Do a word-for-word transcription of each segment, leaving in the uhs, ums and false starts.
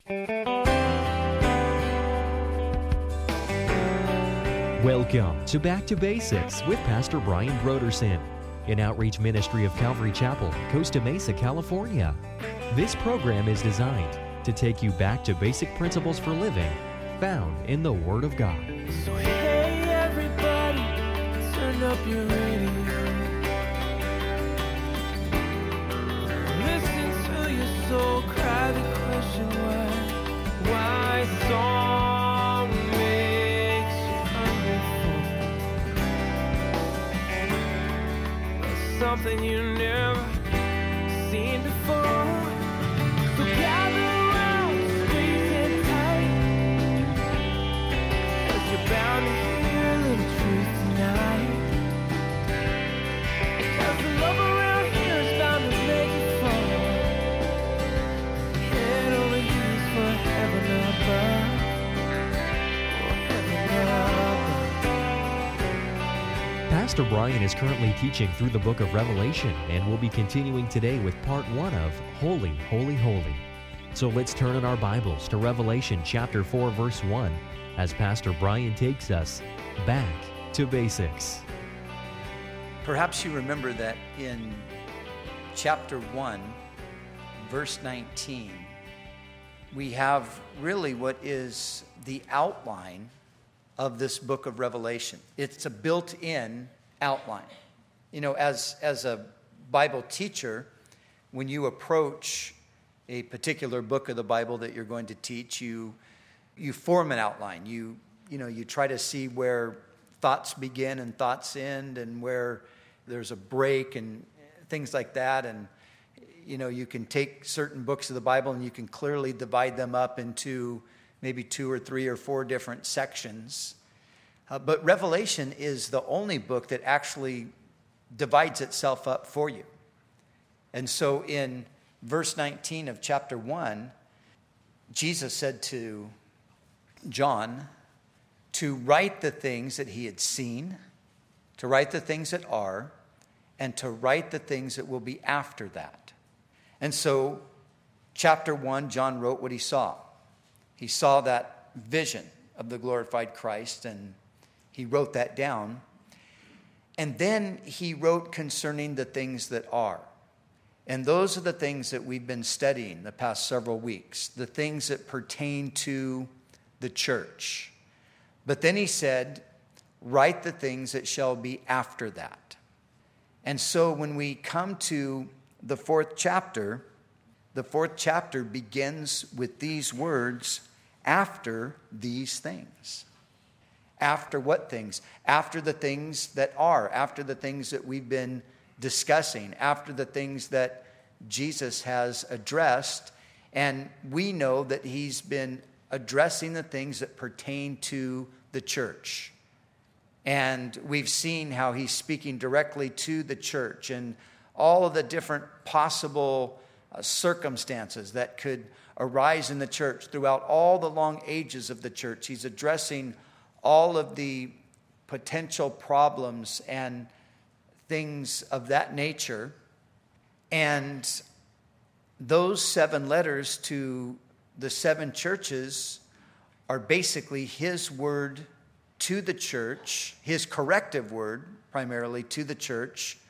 Welcome to Back to Basics with Pastor Brian Brodersen, an outreach ministry of Calvary Chapel, Costa Mesa, California. This program is designed to take you back to basic principles for living found in the Word of God. So hey everybody, turn up your radio. Listen to your soul cry the question why, why song makes you hungry for. That's something you never seen before. So gather around, squeeze in tight, 'cause you're bound to hear a little truth tonight. 'Cause the love around here is bound to make you fall. Head over heels for heaven above. Oh, heaven above. Pastor Brian is currently teaching through the book of Revelation and will be continuing today with part one of Holy, Holy, Holy. So let's turn in our Bibles to Revelation chapter four, verse one, as Pastor Brian takes us back to basics. Perhaps you remember that in chapter one, verse nineteen, we have really what is the outline of this book of Revelation. It's a built-in outline. You know, as, as a Bible teacher, when you approach a particular book of the Bible that you're going to teach, you you form an outline. You you know, you try to see where thoughts begin and thoughts end, and where there's a break and things like that. And you know, you can take certain books of the Bible and you can clearly divide them up into maybe two or three or four different sections. Uh, but Revelation is the only book that actually divides itself up for you. And so in verse nineteen of chapter one, Jesus said to John to write the things that he had seen, to write the things that are, and to write the things that will be after that. And so, chapter one, John wrote what he saw. He saw that vision of the glorified Christ, and he wrote that down. And then he wrote concerning the things that are. And those are the things that we've been studying the past several weeks, the things that pertain to the church. But then he said, write the things that shall be after that. And so when we come to the fourth chapter, the fourth chapter begins with these words, after these things. After what things? After the things that are, after the things that we've been discussing, after the things that Jesus has addressed. And we know that he's been addressing the things that pertain to the church. And we've seen how he's speaking directly to the church and all of the different possible uh, circumstances that could arise in the church throughout all the long ages of the church. He's addressing all of the potential problems and things of that nature. And those seven letters to the seven churches are basically his word to the church, his corrective word primarily to the church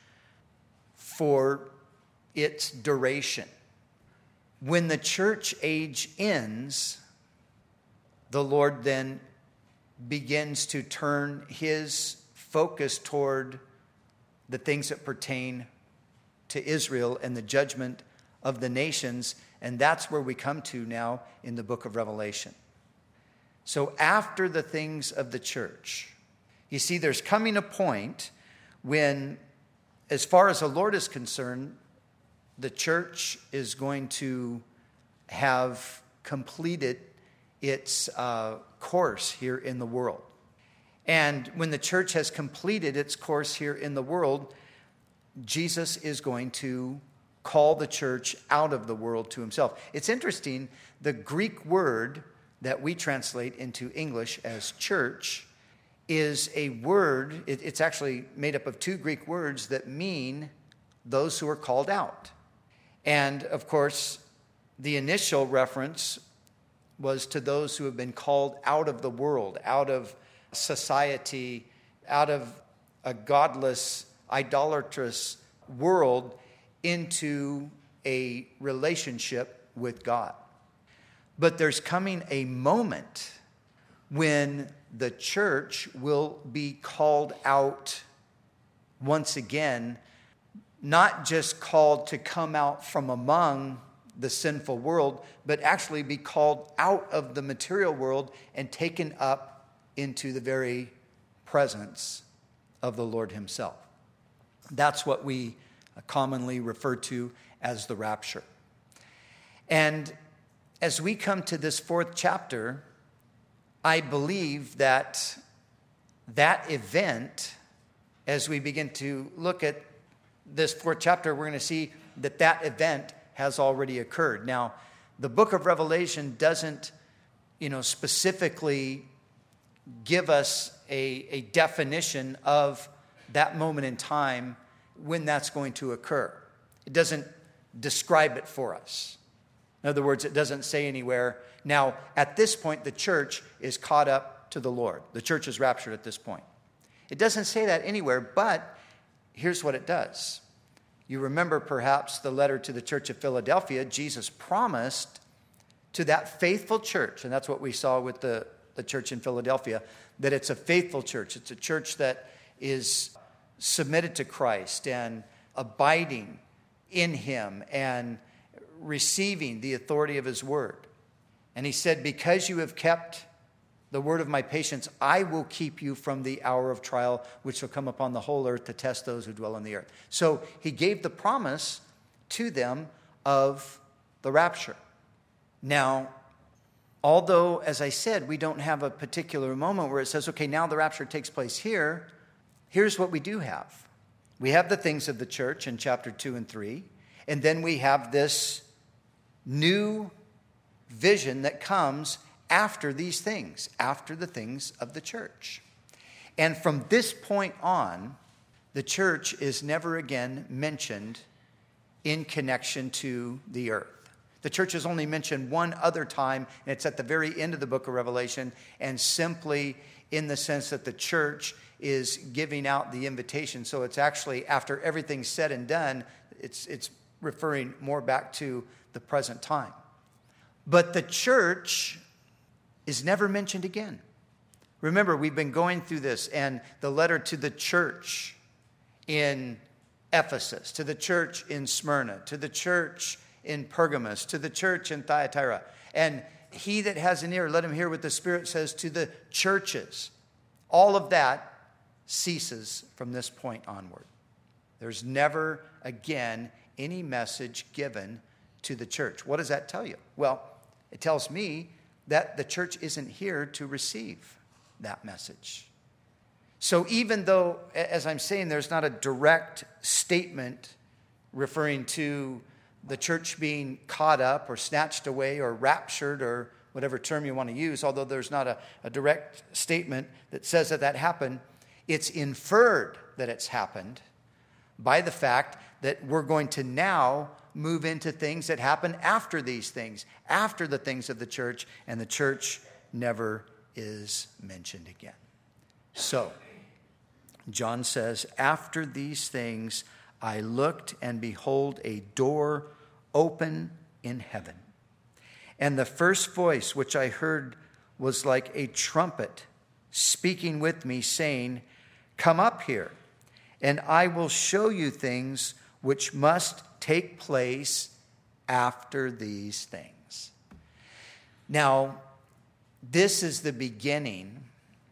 for its duration. When the church age ends, the Lord then begins to turn his focus toward the things that pertain to Israel and the judgment of the nations. And that's where we come to now in the book of Revelation. So after the things of the church, you see, there's coming a point when, as far as the Lord is concerned, the church is going to have completed its uh, course here in the world. And when the church has completed its course here in the world, Jesus is going to call the church out of the world to himself. It's interesting, the Greek word that we translate into English as church is a word, it, it's actually made up of two Greek words that mean those who are called out. And of course, the initial reference was to those who have been called out of the world, out of society, out of a godless, idolatrous world into a relationship with God. But there's coming a moment when the church will be called out once again, not just called to come out from among the sinful world, but actually be called out of the material world and taken up into the very presence of the Lord himself. That's what we commonly refer to as the rapture. And as we come to this fourth chapter, I believe that that event, as we begin to look at this fourth chapter, we're going to see that that event has already occurred. Now, the book of Revelation doesn't, you know, specifically give us a, a definition of that moment in time when that's going to occur. It doesn't describe it for us. In other words, it doesn't say anywhere. Now, at this point, the church is caught up to the Lord. The church is raptured at this point. It doesn't say that anywhere, but here's what it does. You remember perhaps the letter to the church of Philadelphia. Jesus promised to that faithful church, and that's what we saw with the, the church in Philadelphia, that it's a faithful church. It's a church that is submitted to Christ and abiding in him and receiving the authority of his word. And he said, because you have kept the word of my patience, I will keep you from the hour of trial, which will come upon the whole earth to test those who dwell on the earth. So he gave the promise to them of the rapture. Now, although, as I said, we don't have a particular moment where it says, okay, now the rapture takes place here, here's what we do have. We have the things of the church in chapter two and three, and then we have this new vision that comes after these things, after the things of the church. And from this point on, the church is never again mentioned in connection to the earth. The church is only mentioned one other time, and it's at the very end of the book of Revelation, and simply in the sense that the church is giving out the invitation. So it's actually, after everything's said and done, it's it's referring more back to the present time. But the church is never mentioned again. Remember, we've been going through this, and the letter to the church in Ephesus, to the church in Smyrna, to the church in Pergamos, to the church in Thyatira. And he that has an ear, let him hear what the Spirit says to the churches. All of that ceases from this point onward. There's never again any message given to the church. What does that tell you? Well, it tells me that the church isn't here to receive that message. So even though, as I'm saying, there's not a direct statement referring to the church being caught up or snatched away or raptured or whatever term you want to use, although there's not a, a direct statement that says that that happened, it's inferred that it's happened by the fact that we're going to now move into things that happen after these things, after the things of the church, and the church never is mentioned again. So, John says, after these things, I looked, and behold, a door open in heaven. And the first voice which I heard was like a trumpet speaking with me, saying, come up here, and I will show you things which must take place after these things. Now, this is the beginning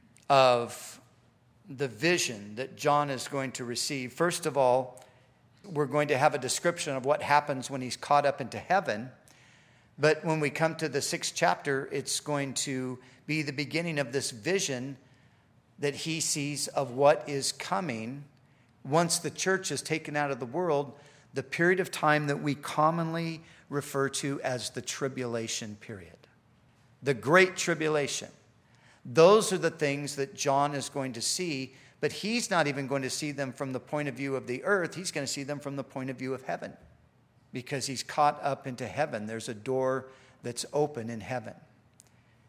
of the vision that John is going to receive. First of all, we're going to have a description of what happens when he's caught up into heaven. But when we come to the sixth chapter, it's going to be the beginning of this vision that he sees of what is coming once the church is taken out of the world, the period of time that we commonly refer to as the tribulation period. The Great Tribulation. Those are the things that John is going to see, but he's not even going to see them from the point of view of the earth. He's going to see them from the point of view of heaven, because he's caught up into heaven. There's a door that's open in heaven.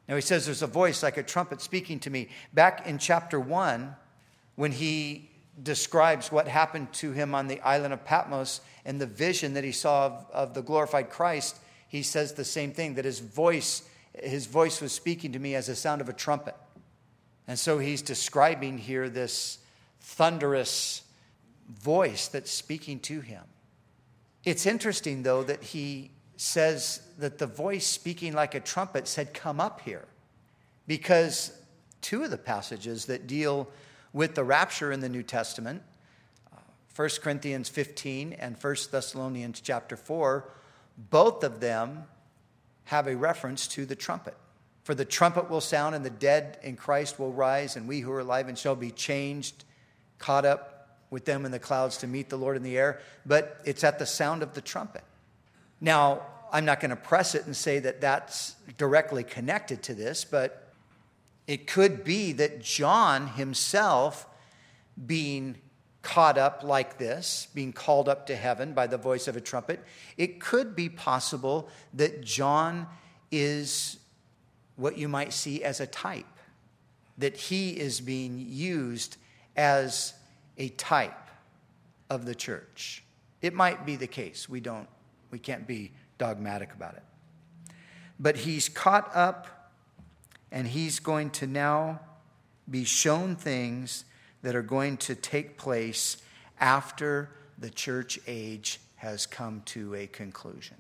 Now he says there's a voice like a trumpet speaking to me. Back in chapter one, when he describes what happened to him on the island of Patmos and the vision that he saw of, of the glorified Christ, he says the same thing, that his voice, his voice was speaking to me as the sound of a trumpet. And so he's describing here this thunderous voice that's speaking to him. It's interesting, though, that he says that the voice speaking like a trumpet said, come up here. Because two of the passages that deal with the rapture in the New Testament, uh, First Corinthians fifteen and First Thessalonians chapter four, both of them have a reference to the trumpet. For the trumpet will sound, and the dead in Christ will rise, and we who are alive and shall be changed, caught up with them in the clouds to meet the Lord in the air. But it's at the sound of the trumpet. Now, I'm not going to press it and say that that's directly connected to this, but it could be that John himself, being caught up like this, being called up to heaven by the voice of a trumpet, it could be possible that John is what you might see as a type, that he is being used as a type of the church. It might be the case. We don't, we can't be dogmatic about it. But he's caught up, and he's going to now be shown things that are going to take place after the church age has come to a conclusion.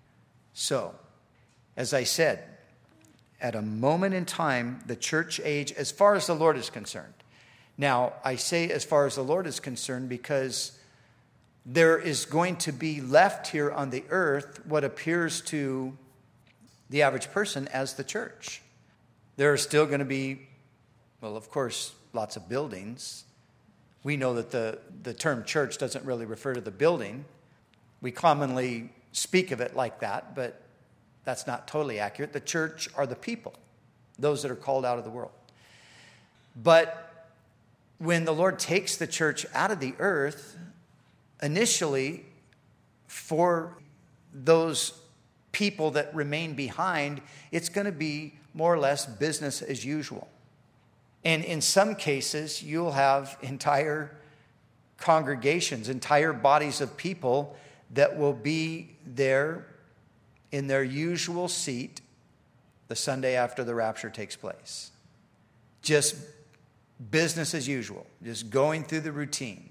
So, as I said, at a moment in time, the church age, as far as the Lord is concerned. Now, I say as far as the Lord is concerned because there is going to be left here on the earth what appears to the average person as the church. There are still going to be, well, of course, lots of buildings. We know that the, the term church doesn't really refer to the building. We commonly speak of it like that, but that's not totally accurate. The church are the people, those that are called out of the world. But when the Lord takes the church out of the earth, initially, for those people that remain behind, it's going to be more or less business as usual. And in some cases, you'll have entire congregations, entire bodies of people that will be there in their usual seat the Sunday after the rapture takes place. Just business as usual, just going through the routine.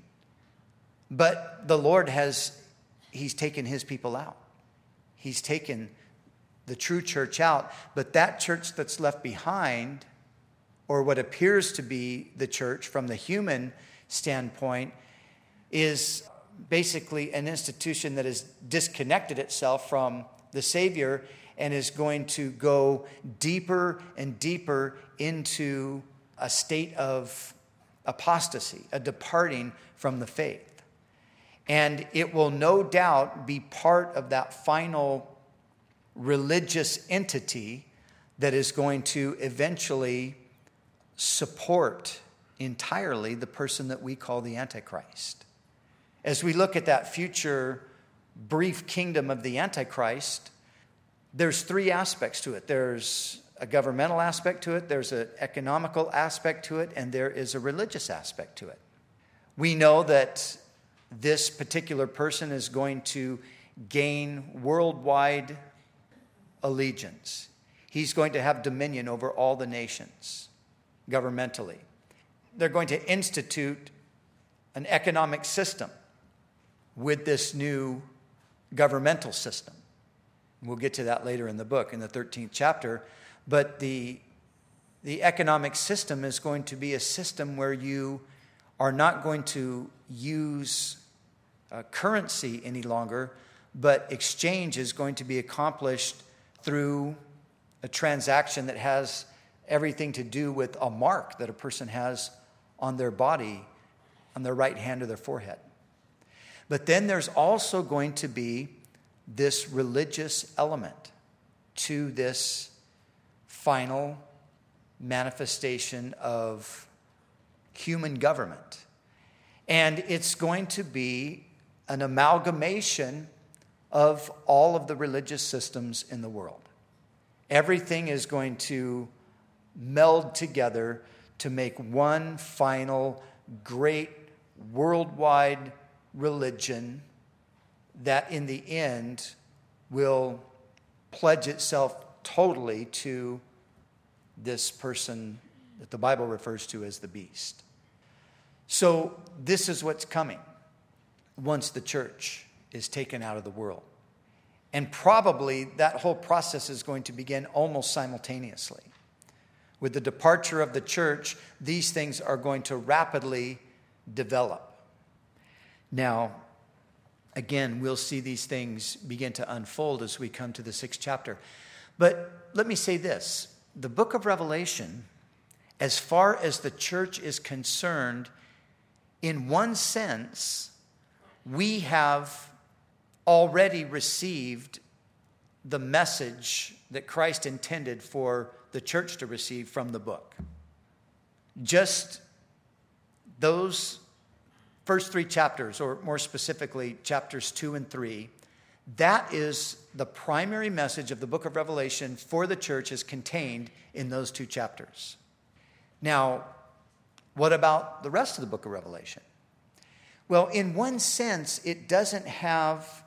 But the Lord has, he's taken his people out. He's taken the true church out. But that church that's left behind, or what appears to be the church from the human standpoint, is basically an institution that has disconnected itself from the Savior and is going to go deeper and deeper into a state of apostasy, a departing from the faith. And it will no doubt be part of that final religious entity that is going to eventually support entirely the person that we call the Antichrist. As we look at that future brief kingdom of the Antichrist, there's three aspects to it. There's a governmental aspect to it, there's an economical aspect to it, and there is a religious aspect to it. We know that this particular person is going to gain worldwide allegiance. He's going to have dominion over all the nations, governmentally. They're going to institute an economic system with this new governmental system. We'll get to that later in the book, in the thirteenth chapter. But the, the economic system is going to be a system where you are not going to use uh, currency any longer, but exchange is going to be accomplished through a transaction that has everything to do with a mark that a person has on their body, on their right hand or their forehead. But then there's also going to be this religious element to this final manifestation of human government. And it's going to be an amalgamation of all of the religious systems in the world. Everything is going to meld together to make one final great worldwide religion that in the end will pledge itself totally to this person that the Bible refers to as the beast. So this is what's coming once the church is taken out of the world. And probably that whole process is going to begin almost simultaneously. With the departure of the church, these things are going to rapidly develop. Now, again, we'll see these things begin to unfold as we come to the sixth chapter. But let me say this. The book of Revelation, as far as the church is concerned, in one sense, we have already received the message that Christ intended for the church to receive from the book. Just those first three chapters, or more specifically, chapters two and three, that is the primary message of the book of Revelation for the church is contained in those two chapters. Now, what about the rest of the book of Revelation? Well, in one sense, it doesn't have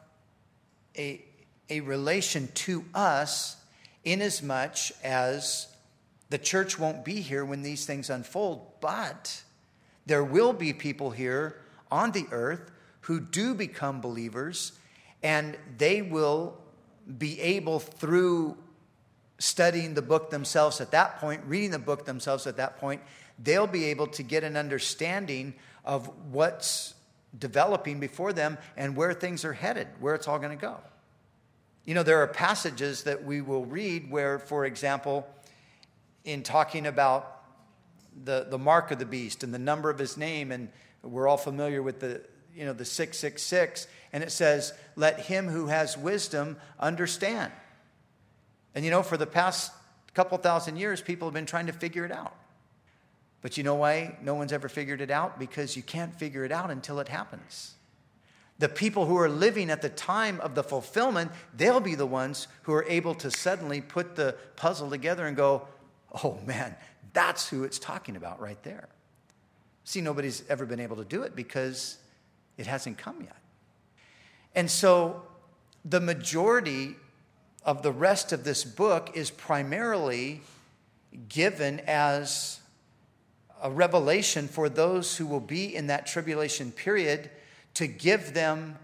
a, a relation to us inasmuch as the church won't be here when these things unfold, but there will be people here on the earth who do become believers, and they will be able, through studying the book themselves at that point, reading the book themselves at that point, they'll be able to get an understanding of what's developing before them and where things are headed, where it's all going to go. You know, there are passages that we will read where, for example, in talking about the, the mark of the beast and the number of his name, and we're all familiar with the, you know, the six six six, and it says, let him who has wisdom understand. And you know, for the past couple thousand years, people have been trying to figure it out. But you know why no one's ever figured it out? Because you can't figure it out until it happens. The people who are living at the time of the fulfillment, they'll be the ones who are able to suddenly put the puzzle together and go, oh man, that's who it's talking about right there. See, nobody's ever been able to do it because it hasn't come yet. And so the majority of the rest of this book is primarily given as a revelation for those who will be in that tribulation period, to give them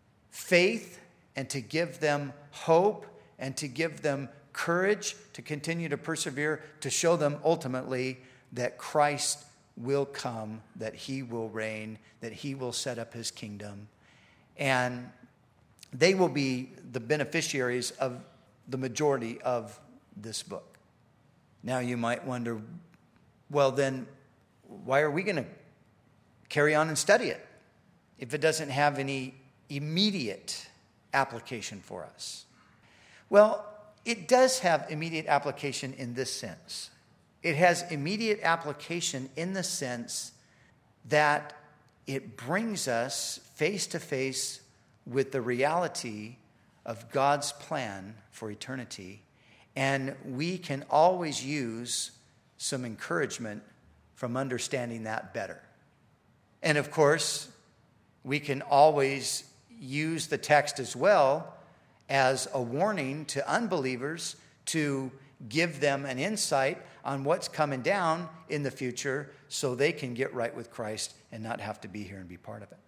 faith and to give them hope and to give them courage to continue to persevere, to show them ultimately that Christ will come, that he will reign, that he will set up his kingdom. And they will be the beneficiaries of the majority of this book. Now you might wonder, well then, why are we going to carry on and study it if it doesn't have any immediate application for us? Well, it does have immediate application in this sense. It has immediate application in the sense that it brings us face to face with the reality of God's plan for eternity, and we can always use some encouragement from understanding that better. And of course, we can always use the text as well as a warning to unbelievers to give them an insight on what's coming down in the future so they can get right with Christ and not have to be here and be part of it.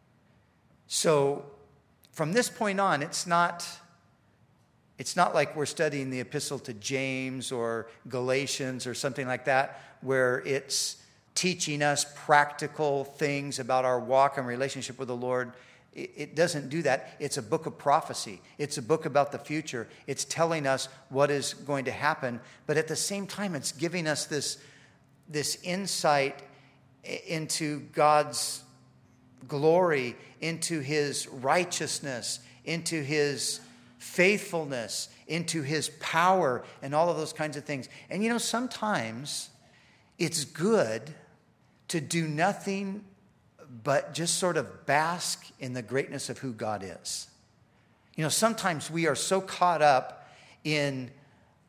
So from this point on, it's not, it's not like we're studying the epistle to James or Galatians or something like that, where it's teaching us practical things about our walk and relationship with the Lord. It doesn't do that. It's a book of prophecy. It's a book about the future. It's telling us what is going to happen. But at the same time, it's giving us this, this insight into God's glory, into his righteousness, into his faithfulness, into his power, and all of those kinds of things. And you know, sometimes it's good to do nothing but just sort of bask in the greatness of who God is. You know, sometimes we are so caught up in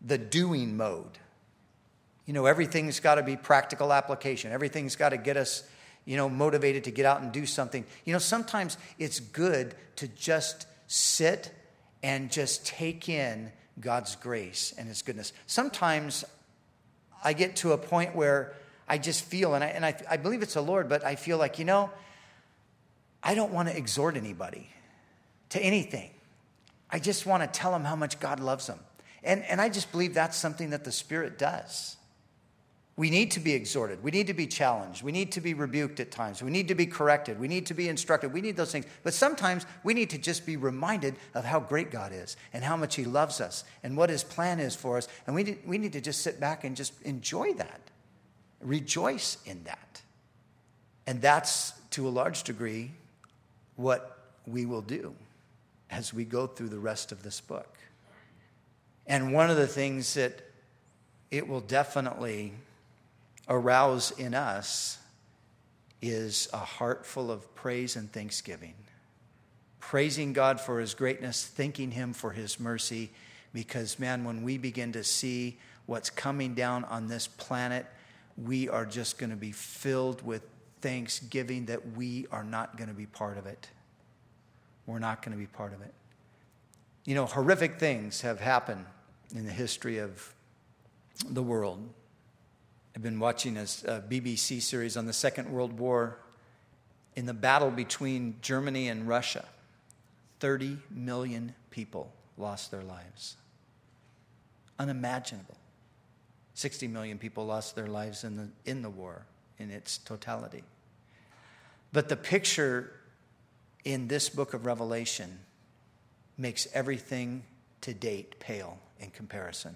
the doing mode. You know, everything's got to be practical application. Everything's got to get us, you know, motivated to get out and do something. You know, sometimes it's good to just sit and just take in God's grace and His goodness. Sometimes I get to a point where I just feel, and I and I, I believe it's the Lord, but I feel like, you know, I don't want to exhort anybody to anything. I just want to tell them how much God loves them. And, and I just believe that's something that the Spirit does. We need to be exhorted. We need to be challenged. We need to be rebuked at times. We need to be corrected. We need to be instructed. We need those things. But sometimes we need to just be reminded of how great God is and how much He loves us and what His plan is for us. And we need, we need to just sit back and just enjoy that. Rejoice in that. And that's, to a large degree, what we will do as we go through the rest of this book. And one of the things that it will definitely arouse in us is a heart full of praise and thanksgiving. Praising God for His greatness, thanking Him for His mercy, because, man, when we begin to see what's coming down on this planet, we are just going to be filled with thanksgiving that we are not going to be part of it. We're not going to be part of it. You know, horrific things have happened in the history of the world. I've been watching a B B C series on the Second World War. In the battle between Germany and Russia, thirty million people lost their lives. Unimaginable. sixty million people lost their lives in the, in the war in its totality. But the picture in this book of Revelation makes everything to date pale in comparison.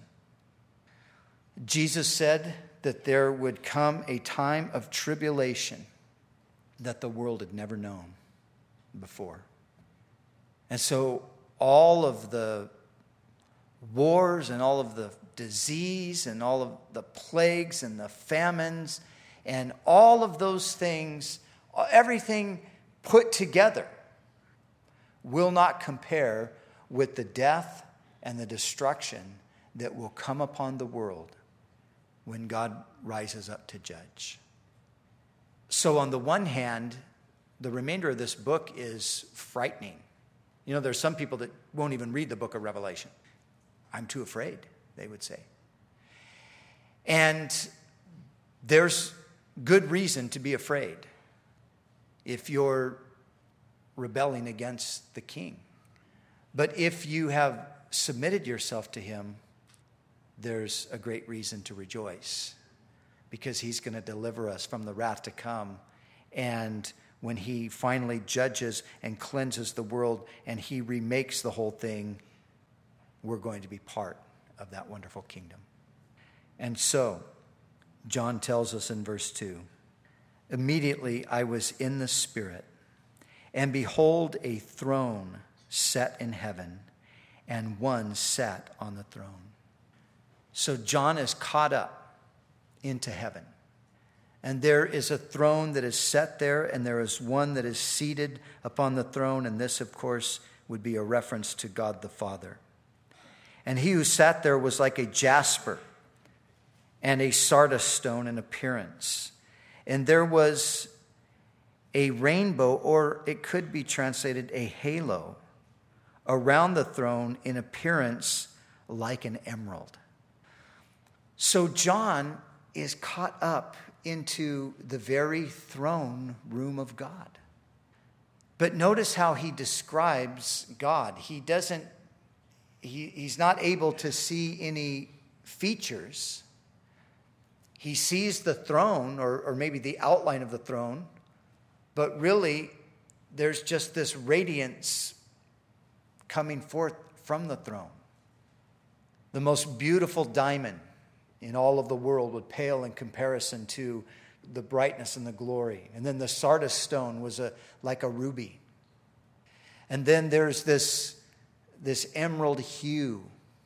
Jesus said that there would come a time of tribulation that the world had never known before. And so all of the wars and all of the disease and all of the plagues and the famines and all of those things, everything put together, will not compare with the death and the destruction that will come upon the world when God rises up to judge. So on the one hand, the remainder of this book is frightening. You know, there's some people that won't even read the book of Revelation. I'm too afraid, they would say. And there's good reason to be afraid if you're rebelling against the King. But if you have submitted yourself to Him, there's a great reason to rejoice, because He's going to deliver us from the wrath to come. And when He finally judges and cleanses the world and He remakes the whole thing, we're going to be part of that wonderful kingdom. And so, John tells us in verse two, immediately I was in the Spirit, and behold, a throne set in heaven, and one sat on the throne. So John is caught up into heaven. And there is a throne that is set there, and there is one that is seated upon the throne. And this, of course, would be a reference to God the Father. And he who sat there was like a jasper and a sardis stone in appearance. And there was a rainbow, or it could be translated a halo, around the throne in appearance like an emerald. So John is caught up into the very throne room of God. But notice how he describes God. He doesn't, he, he's not able to see any features. He sees the throne, or, or maybe the outline of the throne, but really there's just this radiance coming forth from the throne. The most beautiful diamond in all of the world would pale in comparison to the brightness and the glory. And then the sardis stone was a like a ruby. And then there's this, this emerald hue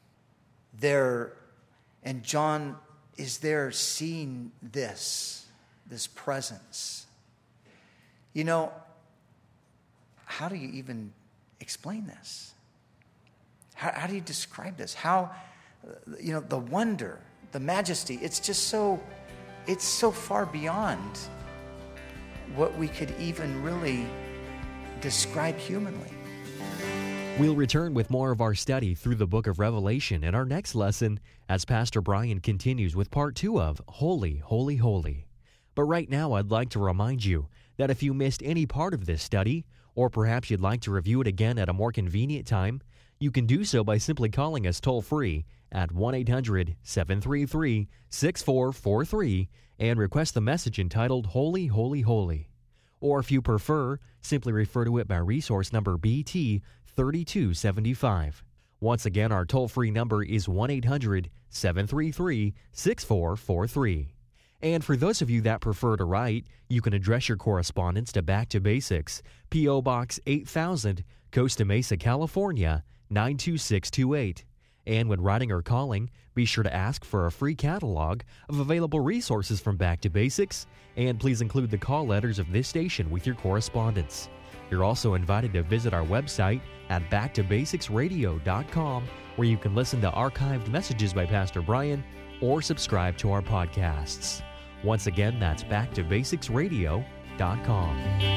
there. And John is there seeing this, this presence. You know, how do you even explain this? How, how do you describe this? How you know, the wonder, the majesty. It's just so, it's so far beyond what we could even really describe humanly. We'll return with more of our study through the book of Revelation in our next lesson as Pastor Brian continues with part two of Holy, Holy, Holy. But right now, I'd like to remind you that if you missed any part of this study, or perhaps you'd like to review it again at a more convenient time, you can do so by simply calling us toll-free at one eight hundred seven three three six four four three and request the message entitled Holy, Holy, Holy. Or if you prefer, simply refer to it by resource number B T thirty-two seventy-five. Once again, our toll-free number is one eight hundred seven three three six four four three. And for those of you that prefer to write, you can address your correspondence to Back to Basics, P O. Box eight thousand, Costa Mesa, California, nine two six two eight. And when writing or calling, be sure to ask for a free catalog of available resources from Back to Basics, and please include the call letters of this station with your correspondence. You're also invited to visit our website at back to basics radio dot com, where you can listen to archived messages by Pastor Brian or subscribe to our podcasts. Once again, that's back to basics radio dot com.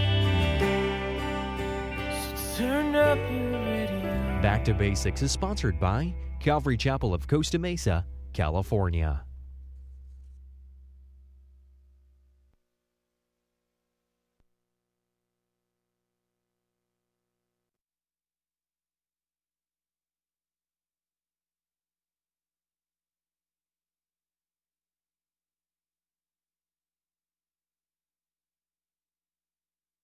So turn up your radio. Back to Basics is sponsored by Calvary Chapel of Costa Mesa, California.